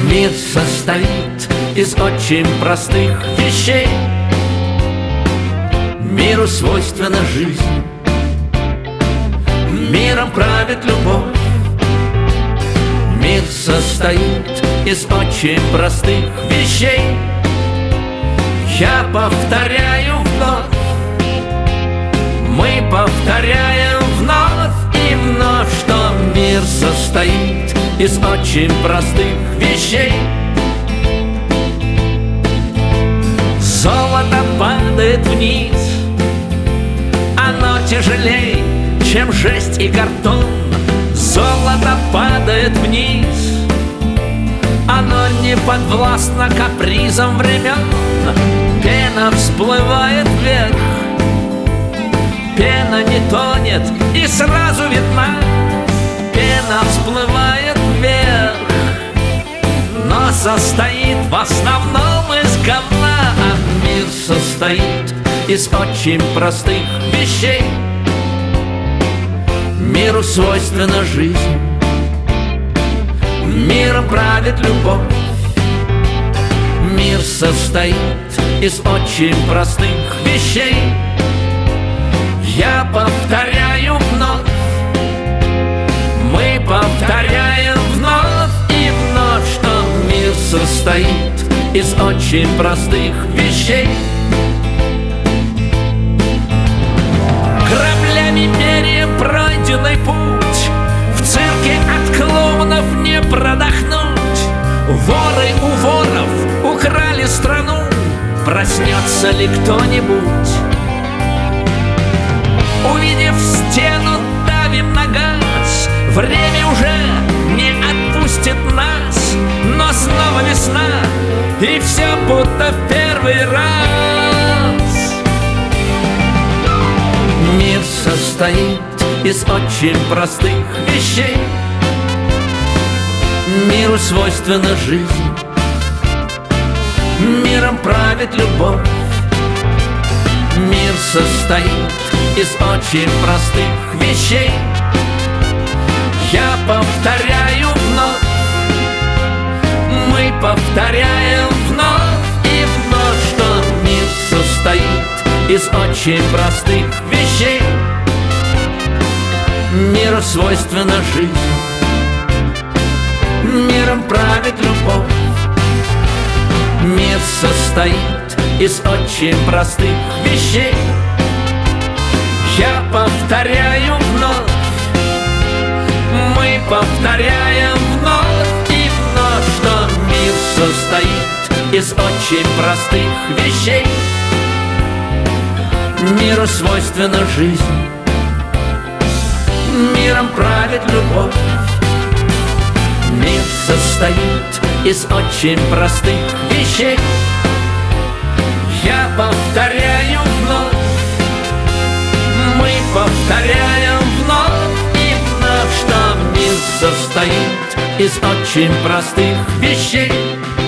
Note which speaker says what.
Speaker 1: Мир состоит из очень простых вещей. Миру свойственна жизнь, миром правит любовь. Мир состоит из очень простых вещей. Я повторяю вновь, мы повторяем вновь и вновь, что мир состоит из очень простых вещей. Золото падает вниз, оно тяжелей, чем жесть и картон. Золото падает вниз, оно не подвластно капризам времен. Пена всплывает вверх, пена не тонет и сразу видна. Пена всплывает вверх, но состоит в основном из говна. А мир состоит из очень простых вещей. Миру свойственна жизнь, миром правит любовь. Мир состоит из очень простых вещей. Я повторяю вновь, мы повторяем вновь и вновь, что мир состоит из очень простых вещей. Кораблями меряем пройденный путь, в цирке от клоунов не продохнуть. Воры у воров украли страну, проснется ли кто-нибудь? Увидев стену, давим на газ. Время уже не отпустит нас, но снова весна, и все будто в первый раз. Мир состоит из очень простых вещей. Миру свойственна жизнь, миром правит любовь. Мир состоит из очень простых вещей. Я повторяю вновь, мы повторяем вновь и вновь, что мир состоит из очень простых вещей. Миру свойственна жизнь, миром правит любовь. Мир состоит из очень простых вещей. Я повторяю вновь, мы повторяем вновь и вновь, что мир состоит из очень простых вещей. Миру свойственна жизнь, миром правит любовь. Мир состоит из очень простых вещей. Я повторяю вновь, мы повторяем вновь и вновь, что мир состоит из очень простых вещей.